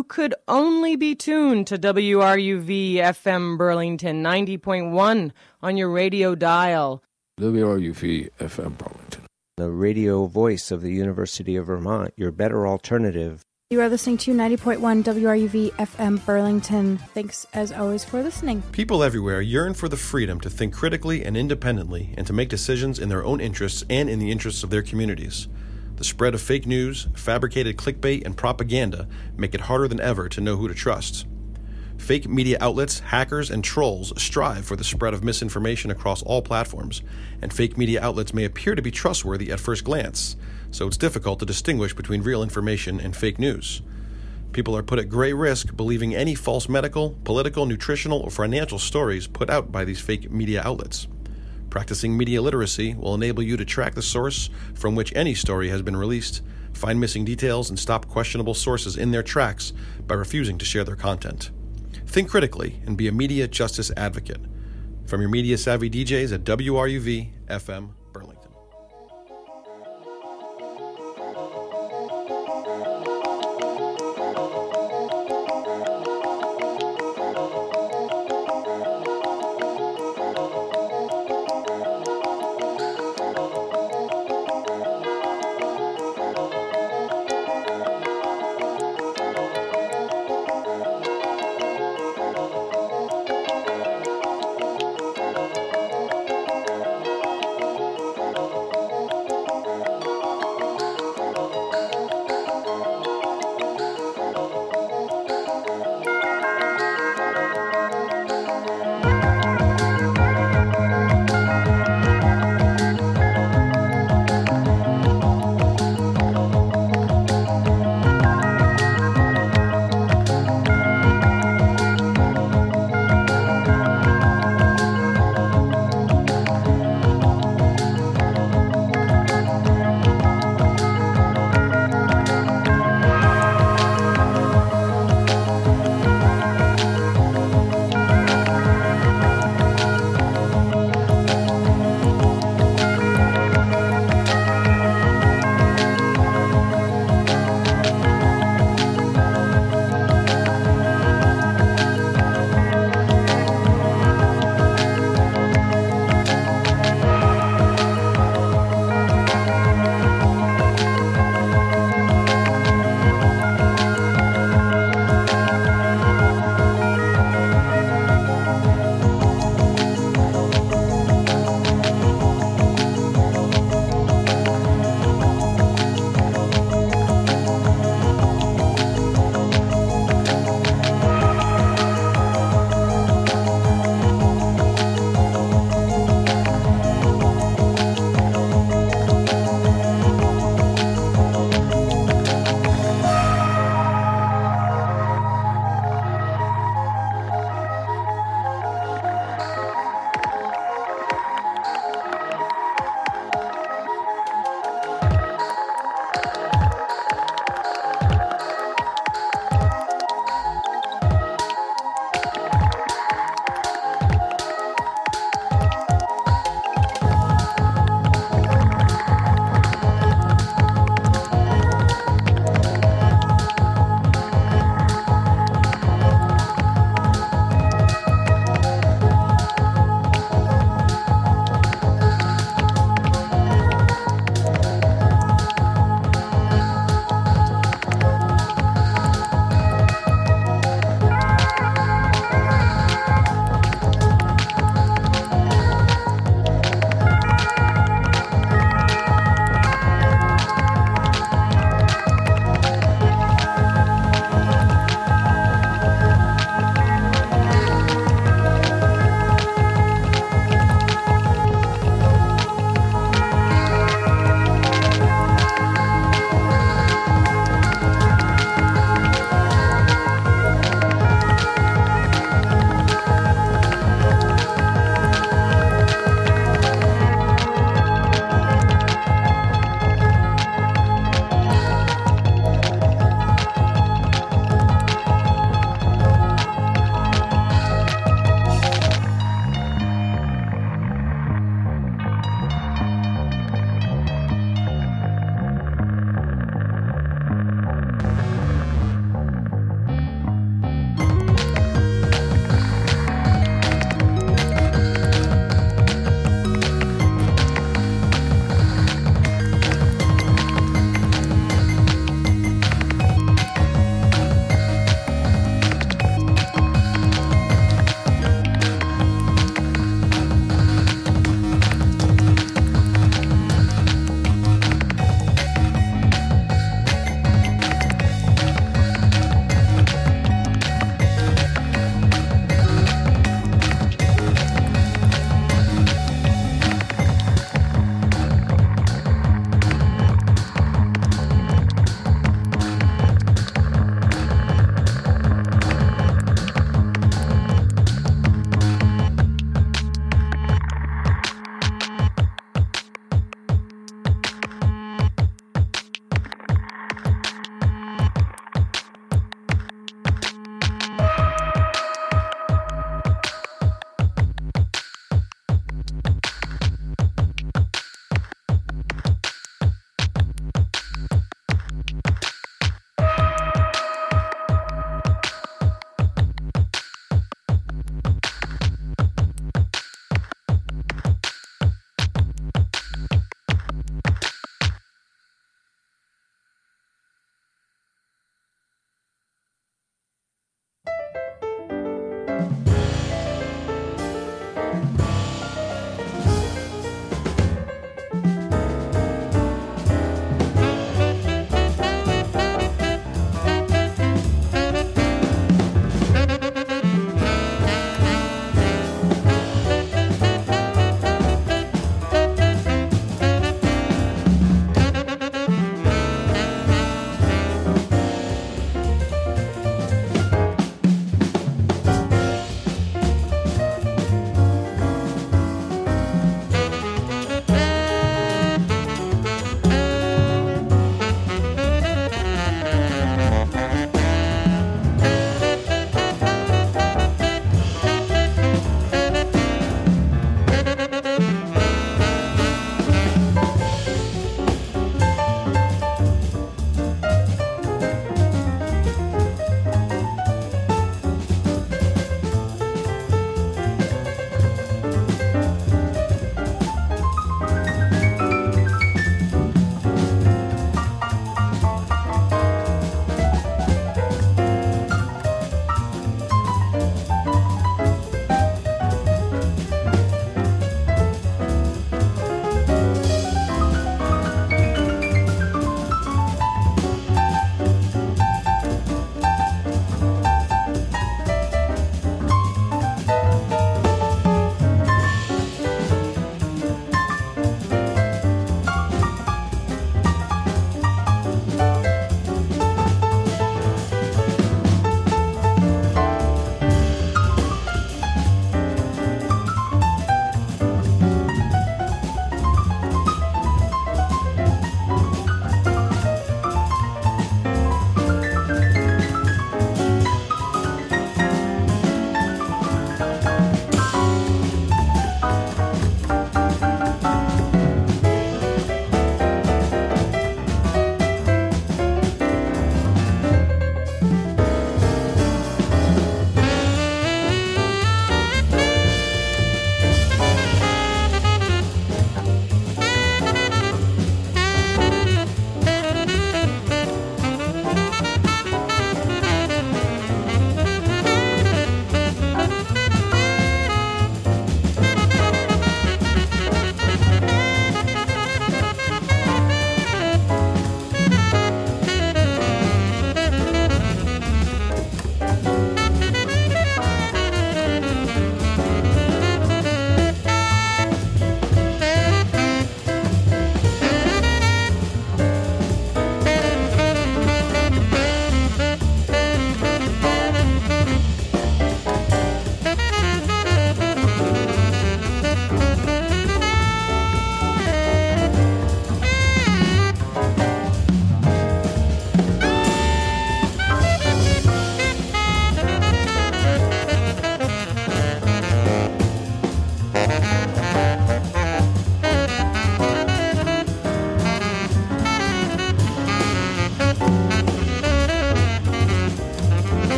you could only be tuned to WRUV FM Burlington 90.1 on your radio dial. WRUV FM Burlington, the radio voice of the University of Vermont, your better alternative. You are listening to 90.1 WRUV FM Burlington. Thanks, as always, for listening. People everywhere yearn for the freedom to think critically and independently and to make decisions in their own interests and in the interests of their communities. The spread of fake news, fabricated clickbait, and propaganda make it harder than ever to know who to trust. Fake media outlets, hackers, and trolls strive for the spread of misinformation across all platforms, and fake media outlets may appear to be trustworthy at first glance, so it's difficult to distinguish between real information and fake news. People are put at great risk believing any false medical, political, nutritional, or financial stories put out by these fake media outlets. Practicing media literacy will enable you to track the source from which any story has been released, find missing details, and stop questionable sources in their tracks by refusing to share their content. Think critically and be a media justice advocate. From your media-savvy DJs at WRUV FM Burlington.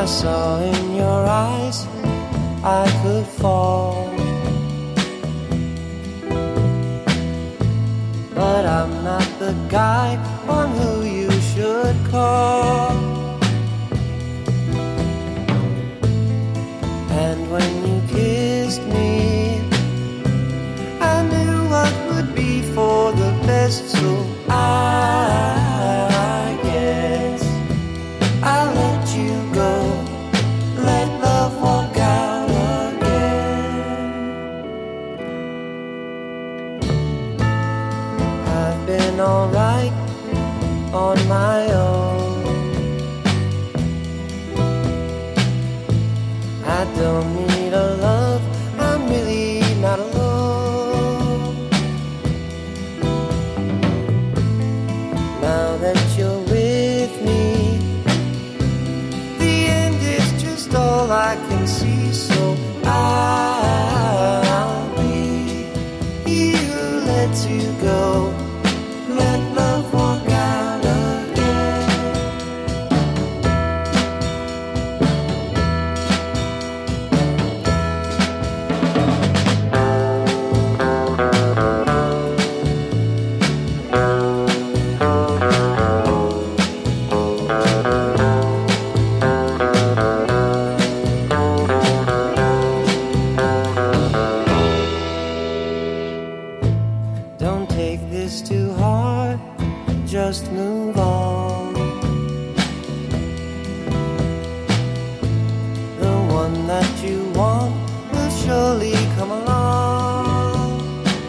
saw in your eyes I could fall, but I'm not the guy on who you should call. And when you kissed me, I knew what would be for the best, so I guess I'll let you go, let love walk out again. I've been alright on my own. I don't need a love, I'm really not alone. Now that you're with me, the end is just all I can see, so I'll be he who lets you go, let love walk out again. Don't take this too hard, just move on. The one that you want will surely come along.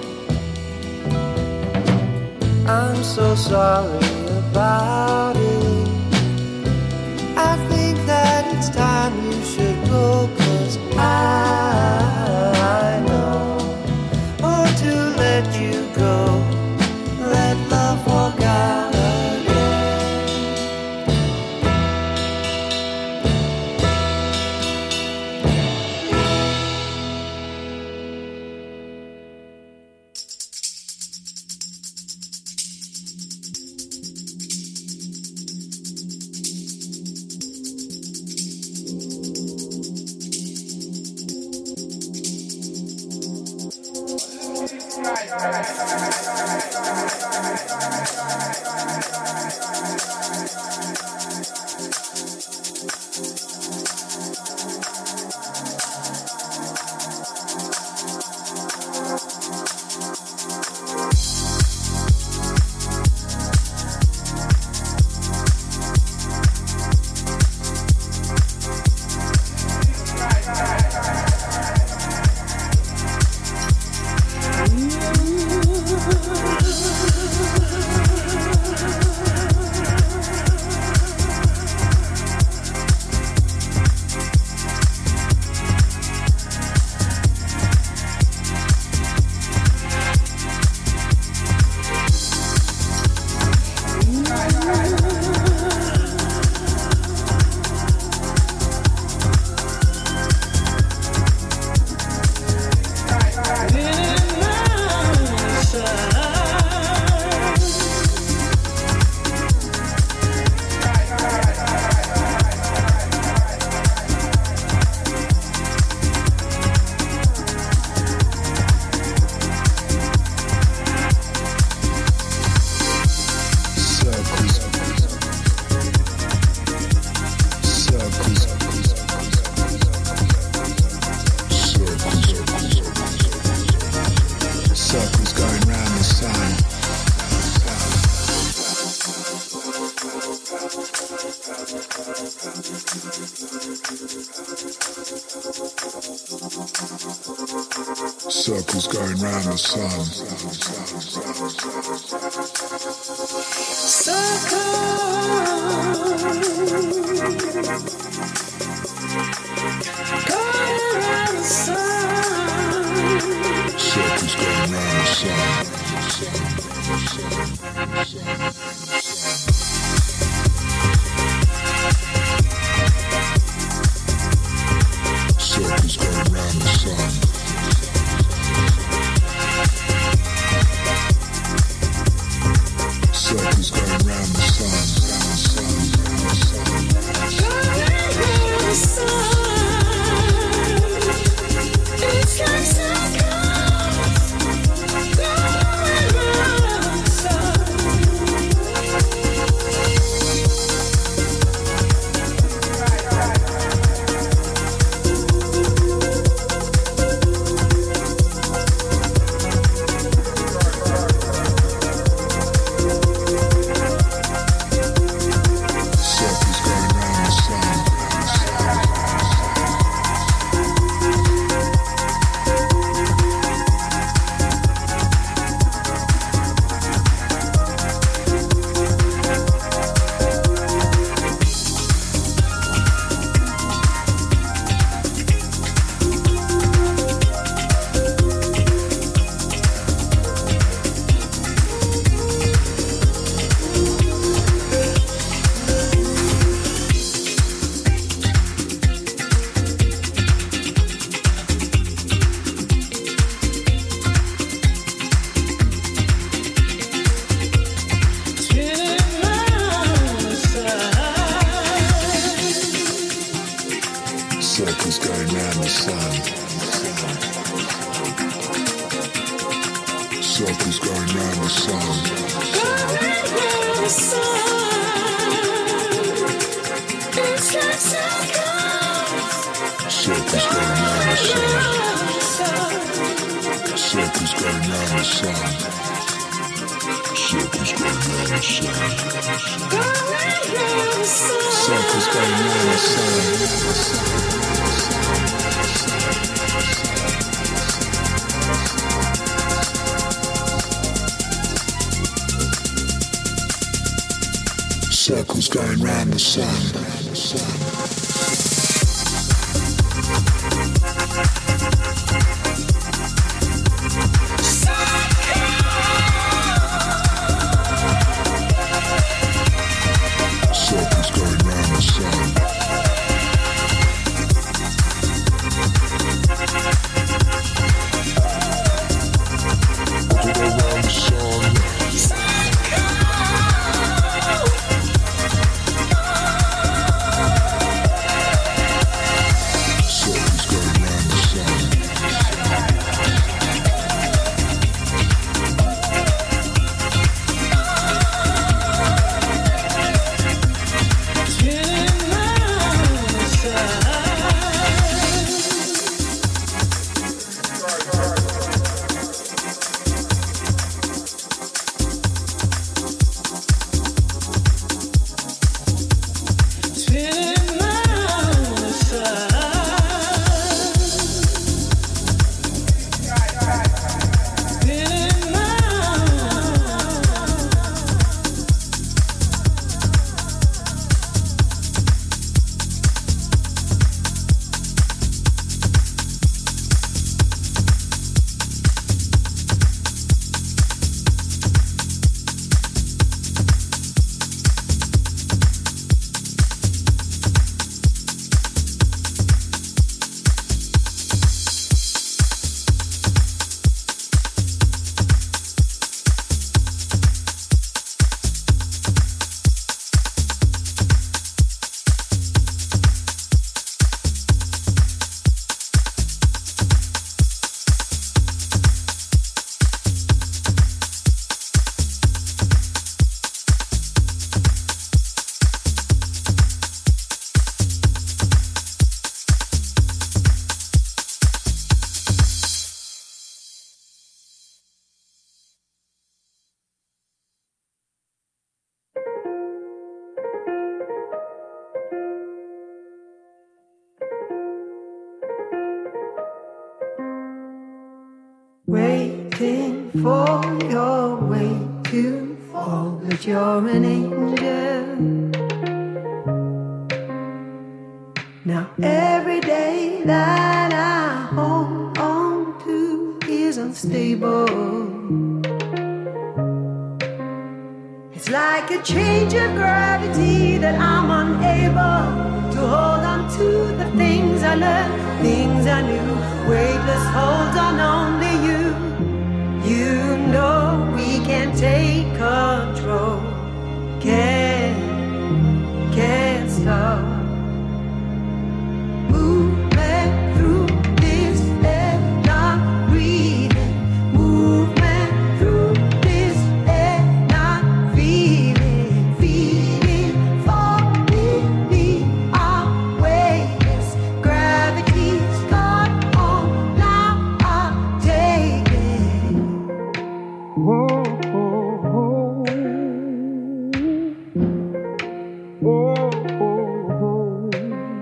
I'm so sorry about it. I think that it's time you should go, 'cause I know, or to let you go, let love walk out again. Circles going round the sun. Circles going round the sun. Circles going round the sun. Circles going round the sun. Circles going round the sun. It's like circles. Circles going round the sun. Circles going round the sun. Circles going round the sun. Circles going round the sun. Circles going round the sun. Waiting for your way to fall, but you're an angel. Now every day that I hold on to is unstable. It's like a change of gravity that I'm unable to hold on to the things I learned, things I knew. Weightless holds on only you. You know we can take control. Can't stop. Movement through this air, not breathing. Movement through this air, not feeling. Feeling, falling, we are weightless. Gravity's gone on, now I'll take it. Whoa, whoa, whoa. Whoa, whoa,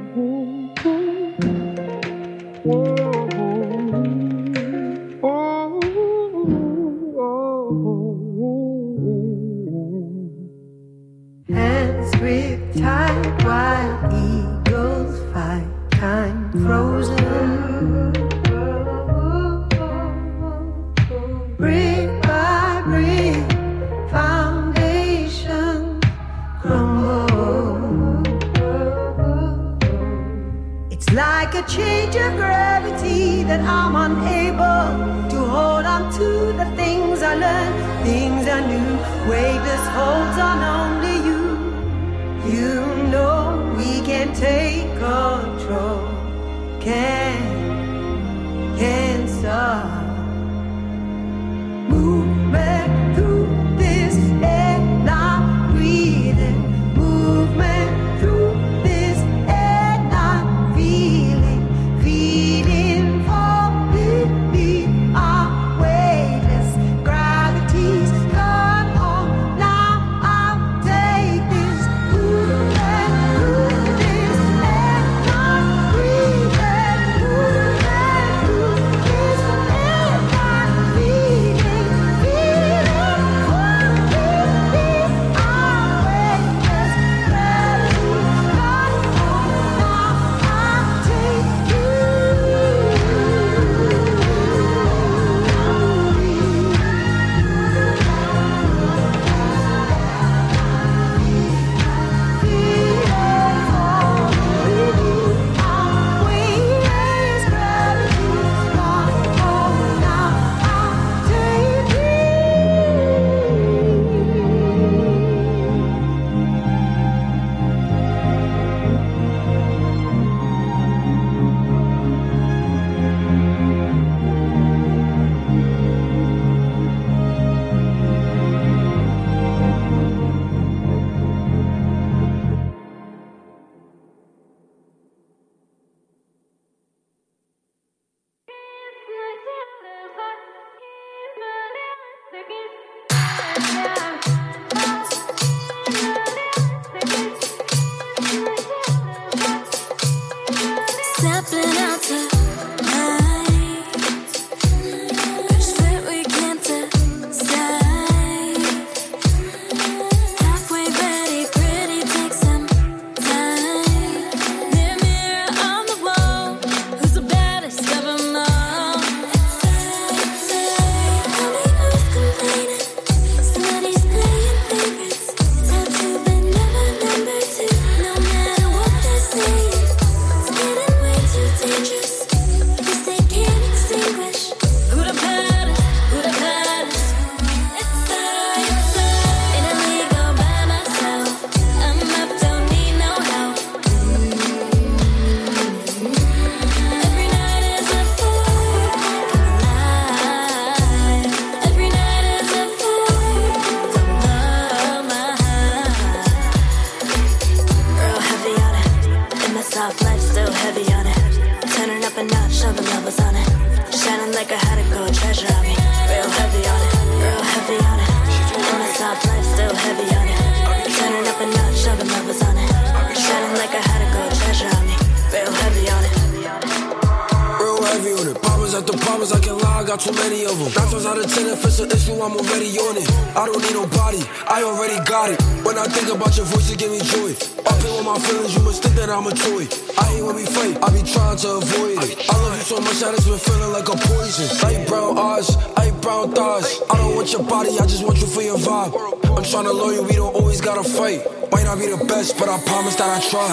hands grip tight while eagles fight, time frozen. Brick by brick, foundation crumble. It's like a change of gravity that I'm unable to hold on to the things I learned, things I knew. Weightless holds on only you. You know we can take control. Can't stop. Move. got too many of them. 9 times out of 10, if it's an issue, I'm already on it. I don't need nobody, I already got it. When I think about your voice, it give me joy. Up here with my feelings, you must think that I'm a toy. I hate when we fight, I be trying to avoid it. I love you so much that it's been feeling like a poison. Light brown eyes, light brown thighs. I don't want your body, I just want you for your vibe. I'm trying to love you, we don't always gotta fight. Might not be the best, but I promise that I try.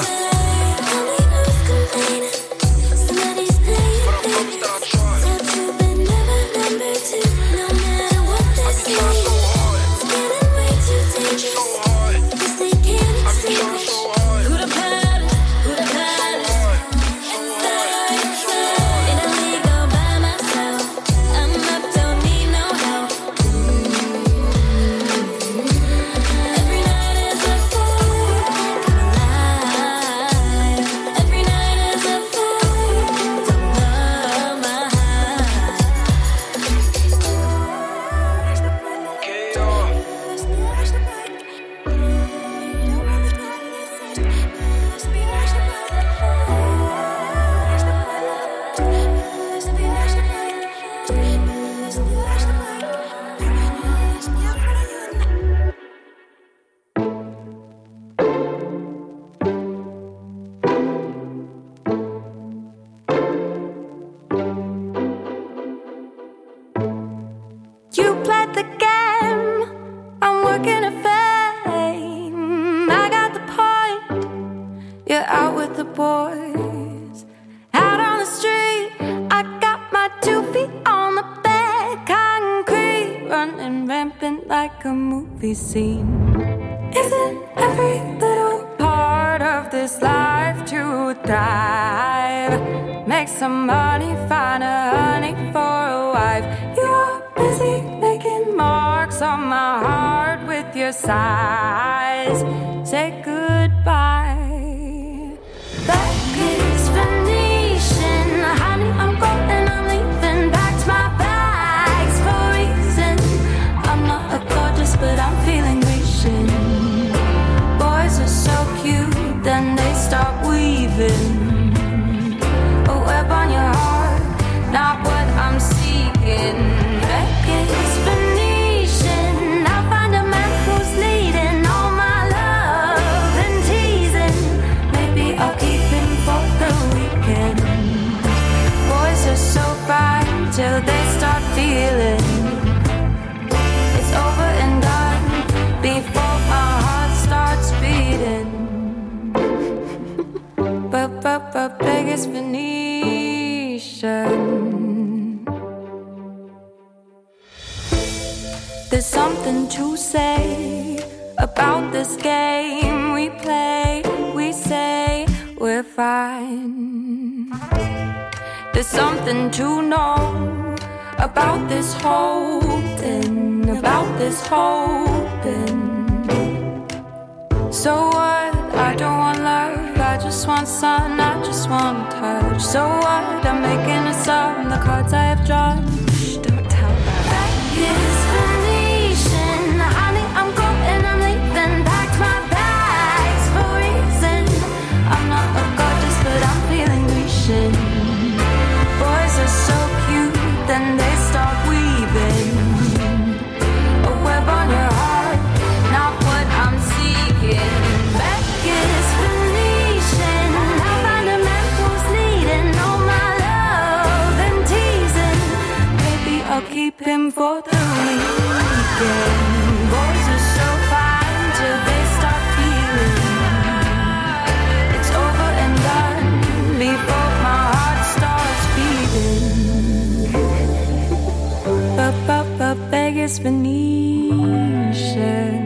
Scene. Isn't every little part of this life to thrive? Make some money, find a honey for a wife. You're busy making marks on my heart with your sighs. Say goodbye. That is Venetian. Honey, I'm going, I'm leaving. Packed my bags for a reason. I'm not a gorgeous, but I'm feeling Grecian. Boys are so cute, then they start weaving a web on your heart, not what I'm seeking. Becky's Venetian. I'll find a man who's needing all my love and teasing. Maybe I'll keep him for the weekend. Boys are so fine till they start feeling it's over and done before my heart starts beating. But Vegas Venetian. There's something to say about this game we play. We say we're fine. There's something to know about this holding, about this holding. So what? I don't want love, I just want sun, I just want touch. So what? I'm making a sum, the cards I have drawn. Shh, don't tell that. Vegas Venetian. Honey, I'm going, I'm leaving. Packed my bags for a reason. I'm not a gorgeous, but I'm feeling Grecian. Boys are so cute, then they start weaving a web on your heart, not what I'm seeking. Vegas Venetian. I'll find a man who's needing all my love and teasing. Maybe I'll keep him for the weekend. Boys are so fine till they start feeling it's over and done before my heart starts beating. Vegas Venetian.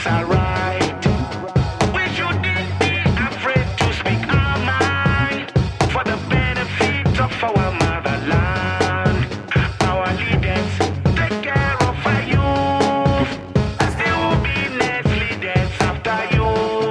it's alright. We shouldn't be afraid to speak our mind for the benefit of our motherland. Our leaders take care of our youth, as they will be next leaders after you.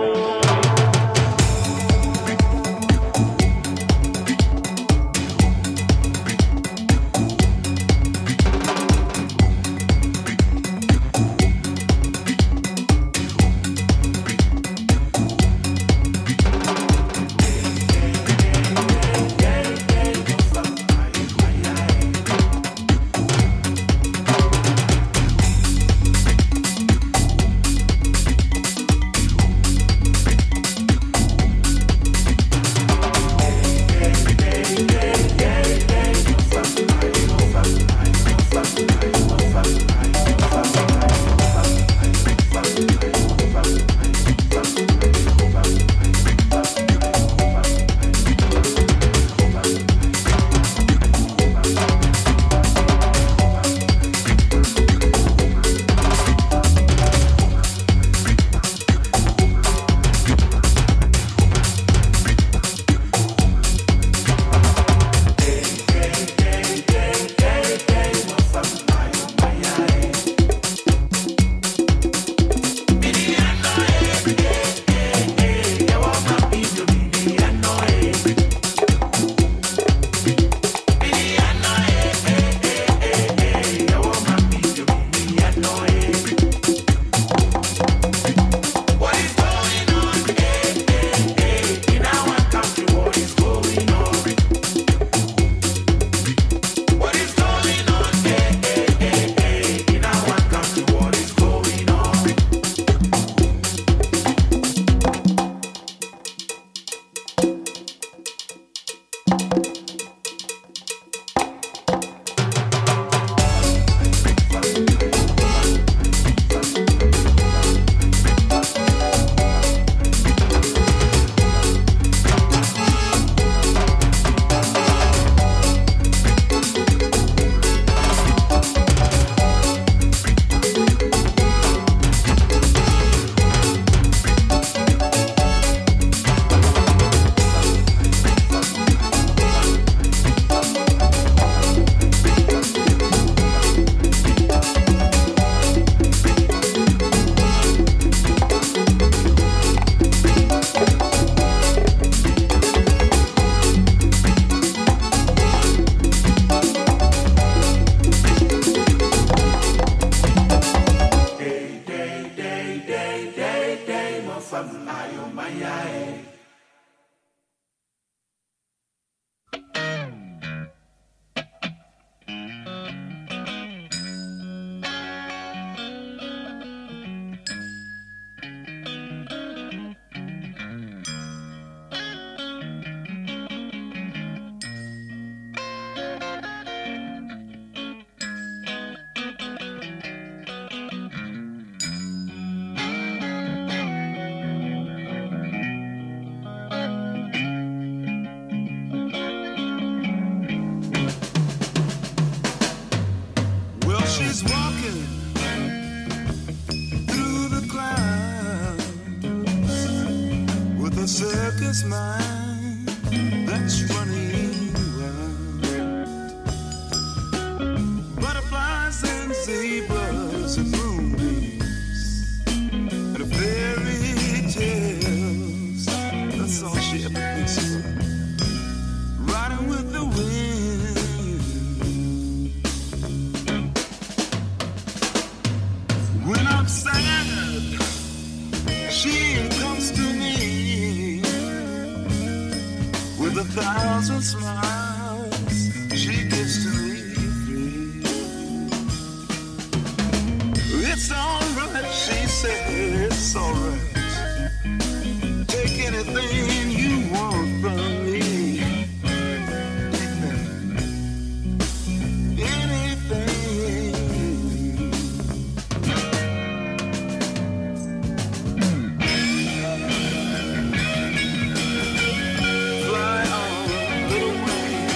She's walking through the clouds with a circus mind that's running wild. Butterflies and zebras and moonbeams and fairy tales. That's all she ever thinks about. Riding with the wind. When I'm sad, she comes to me with 1,000 smiles she gives to me free. It's alright, she said, it's alright. Take anything you want from me. Fly on, little wings.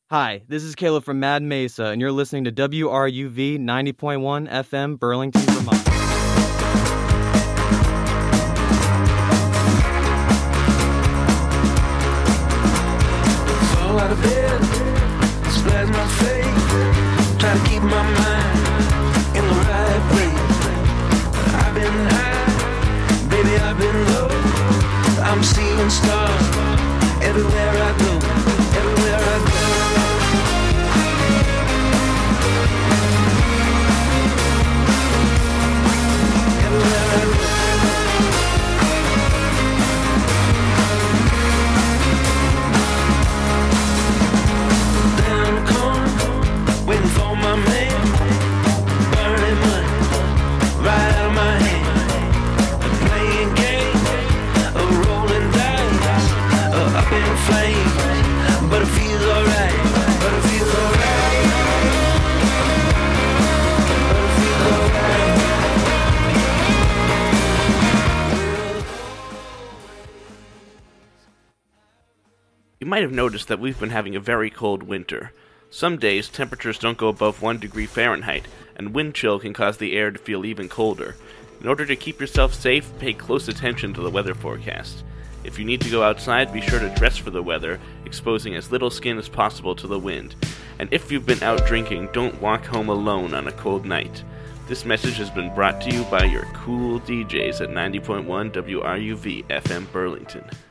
Hi, this is Caleb from Mad Mesa, and you're listening to WRUV 90.1 FM, Burlington, Vermont. Fall out of bed, splash my face, try to keep my mind in the right place. I've been high, baby, I've been low. I'm seeing stars everywhere I go, everywhere I go. Everywhere I go. Down the corner, waiting for my man, burning money right out of my hand. Playing games, rolling dice, up in flames, but it feels alright, but it feels alright, but it feels alright. You might have noticed that we've been having a very cold winter. Some days, temperatures don't go above 1 degree Fahrenheit, and wind chill can cause the air to feel even colder. In order to keep yourself safe, pay close attention to the weather forecast. If you need to go outside, be sure to dress for the weather, exposing as little skin as possible to the wind. And if you've been out drinking, don't walk home alone on a cold night. This message has been brought to you by your cool DJs at 90.1 WRUV FM Burlington.